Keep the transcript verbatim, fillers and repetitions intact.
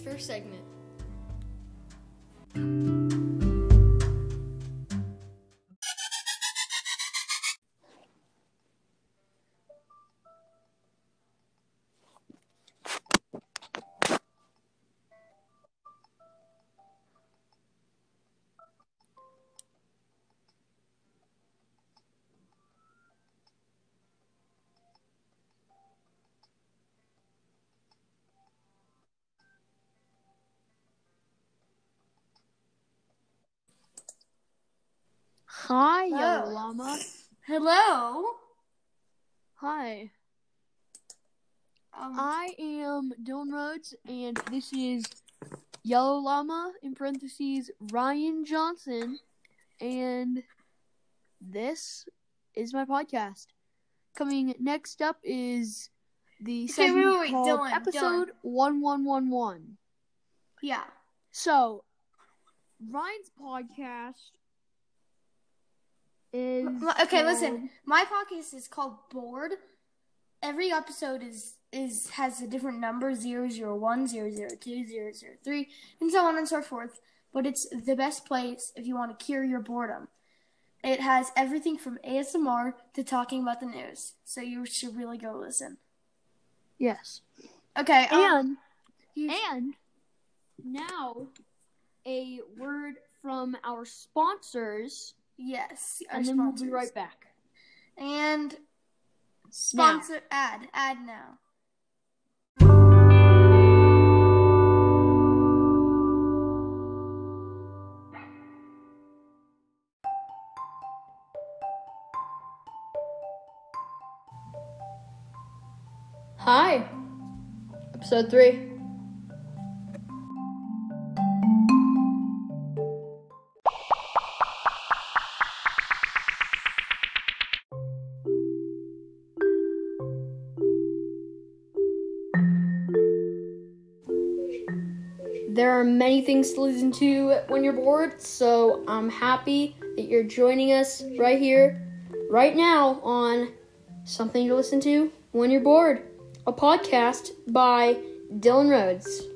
first segment. Hi, Hello. Yellow Llama. Hello. Hi. Um, I am Dylan Rhodes, and this is Yellow Llama, in parentheses, Ryan Johnson, and this is my podcast. Coming next up is the Okay, segment wait, wait, wait, called Dylan, Episode one one one one. yeah. So, Ryan's podcast is Okay, called... listen. My podcast is called Bored. Every episode is is has a different number, zero zero one, zero zero two, zero zero three, and so on and so forth. But it's the best place if you want to cure your boredom. It has everything from A S M R to talking about the news. So you should really go listen. Yes. Okay. Um, And, you sh- and now a word from our sponsors, yes, our and then sponsors. we'll be right back. And sponsor ad ad now. Hi, episode three. There are many things to listen to when you're bored, so I'm happy that you're joining us right here, right now on Something to Listen to When You're Bored, a podcast by Dylan Rhodes.